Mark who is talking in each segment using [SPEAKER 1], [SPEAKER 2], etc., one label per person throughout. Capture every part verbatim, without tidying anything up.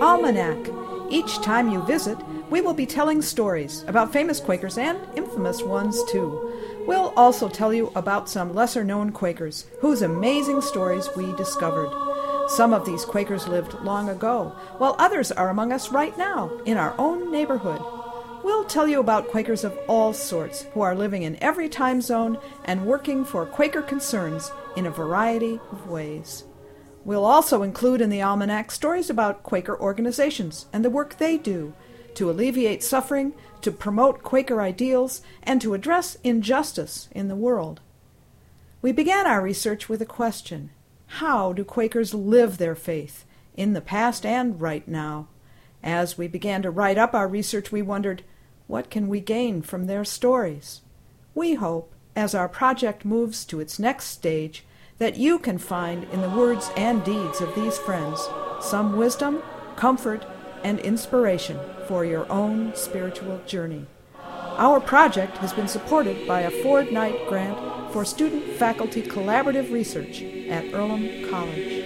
[SPEAKER 1] Almanac. Each time you visit, we will be telling stories about famous Quakers and infamous ones too. We'll also tell you about some lesser-known Quakers whose amazing stories we discovered. Some of these Quakers lived long ago, while others are among us right now in our own neighborhood. We'll tell you about Quakers of all sorts who are living in every time zone and working for Quaker concerns in a variety of ways. We'll also include in the Almanac stories about Quaker organizations and the work they do to alleviate suffering, to promote Quaker ideals, and to address injustice in the world. We began our research with a question: how do Quakers live their faith, in the past and right now? As we began to write up our research, we wondered, what can we gain from their stories? We hope, as our project moves to its next stage, that you can find in the words and deeds of these friends some wisdom, comfort, and inspiration for your own spiritual journey. Our project has been supported by a Ford Knight grant for student-faculty collaborative research at Earlham College.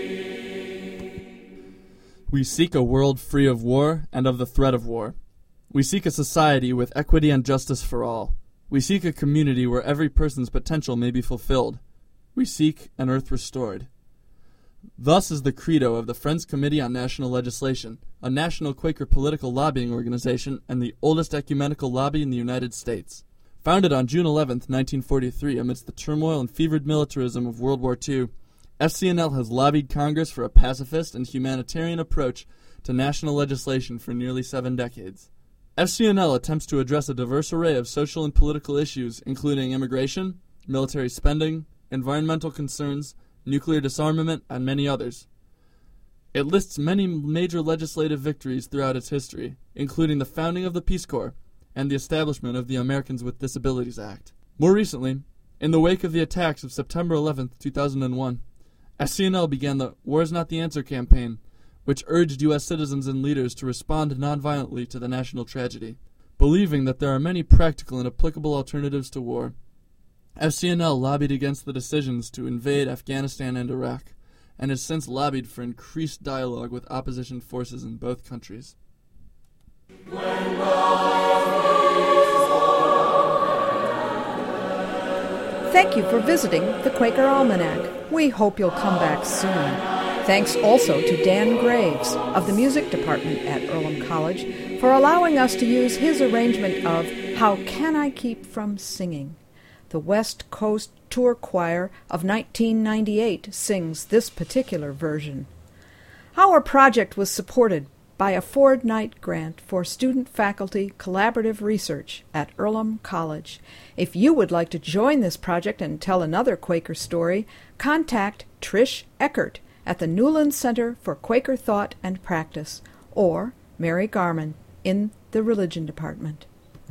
[SPEAKER 2] We seek a world free of war and of the threat of war. We seek a society with equity and justice for all. We seek a community where every person's potential may be fulfilled. We seek an earth restored. Thus is the credo of the Friends Committee on National Legislation, a national Quaker political lobbying organization and the oldest ecumenical lobby in the United States. Founded on June eleventh, nineteen forty-three, amidst the turmoil and fevered militarism of World War Two, F C N L has lobbied Congress for a pacifist and humanitarian approach to national legislation for nearly seven decades. F C N L attempts to address a diverse array of social and political issues, including immigration, military spending, environmental concerns, nuclear disarmament, and many others. It lists many major legislative victories throughout its history, including the founding of the Peace Corps and the establishment of the Americans with Disabilities Act. More recently, in the wake of the attacks of September eleventh, two thousand one, F C N L began the War is Not the Answer campaign, which urged U S citizens and leaders to respond nonviolently to the national tragedy. Believing that there are many practical and applicable alternatives to war, F C N L lobbied against the decisions to invade Afghanistan and Iraq, and has since lobbied for increased dialogue with opposition forces in both countries.
[SPEAKER 1] Thank you for visiting the Quaker Almanac. We hope you'll come back soon. Thanks also to Dan Graves of the Music Department at Earlham College for allowing us to use his arrangement of How Can I Keep From Singing? The West Coast Tour Choir of nineteen ninety-eight sings this particular version. Our project was supported by a Ford Knight grant for student-faculty collaborative research at Earlham College. If you would like to join this project and tell another Quaker story, contact Trish Eckert at the Newland Center for Quaker Thought and Practice, or Mary Garman in the Religion Department.